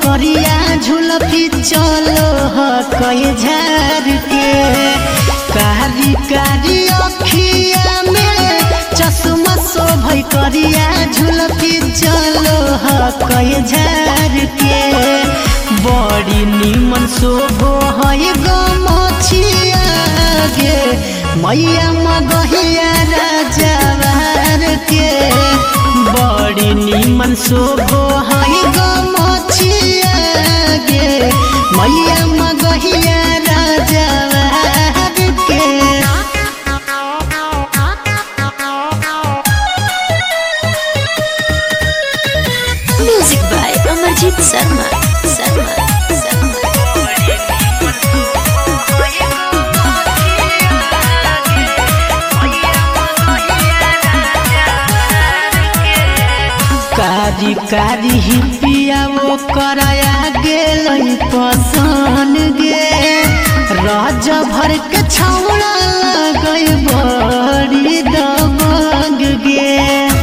करिया झुलफी चलो ह कई झार के कारी कारी अखिया में चश्मा शोभै करिया झुलफी चलो ह कई झार के बड़ी निमन शोभो है गमछिया गे मैया मगहिया राजवार के बड़ी निमन शोभो है गमछिया गे मैया मगहिया राजवार के म्यूजिक बाय अमरजीत शर्मा। कारी कारी हिपिया वो कराया गेल पसंद गे राज भर के छौड़ा गई बड़ी दबंग गे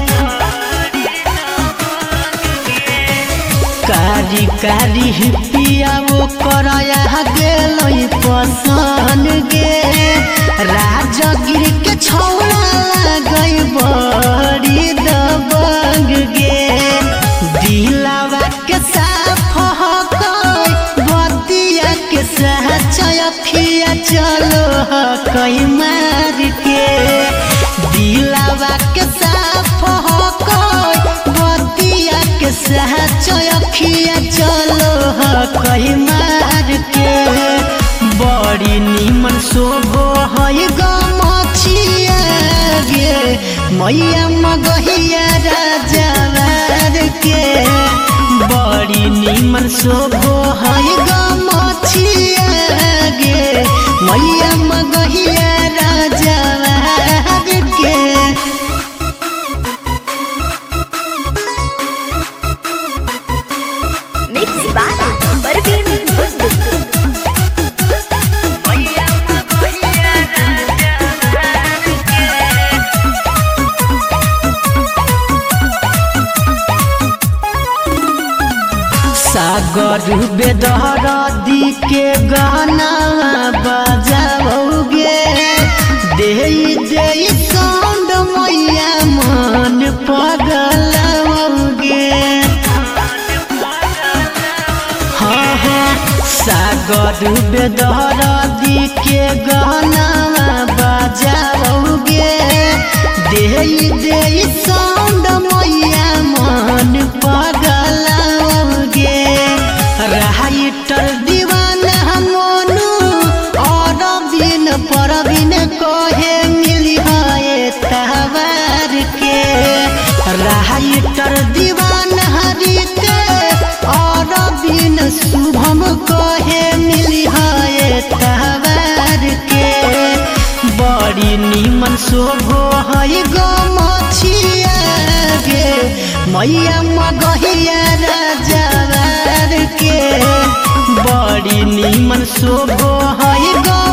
कारी कारी हिपिया वो कराया गेल पसंद गे राजगिर के छौड़ा गई बड़ी दबंग गे दिलावा के साफ हो कोई बतिया के सहचयफिया चलो ह कई मार के दिलावा के साफ हो कोई बतिया के सहचयफिया चलो ह कई मार के बड़ी निमन शोभो है गमछिया गे मैया मगहिया राजवार के बड़ी निमन शोभो है गमछिया गे मैया मगहिया राजवार के मिक्स बाय परवीन बुजुर्ग। सागर बेदहर दी के गाना बजाओगे दे दे साउंड मैया मन पगलाओगे हाँ हाँ सागर बेदहर दी के गाना बजाओगे दे दे साउंड मैया मन पगलाओगे राइटर दीवाना मोनू और बिन परबिन कहे मिली है तहवार के राइटर दीवाना हरिते और बिन शुभम कहे मिली है तहवार के बड़ी निमन शोभो है गमछिया गे मैया मगहिया राजवार के बड़ी निमन शोभो है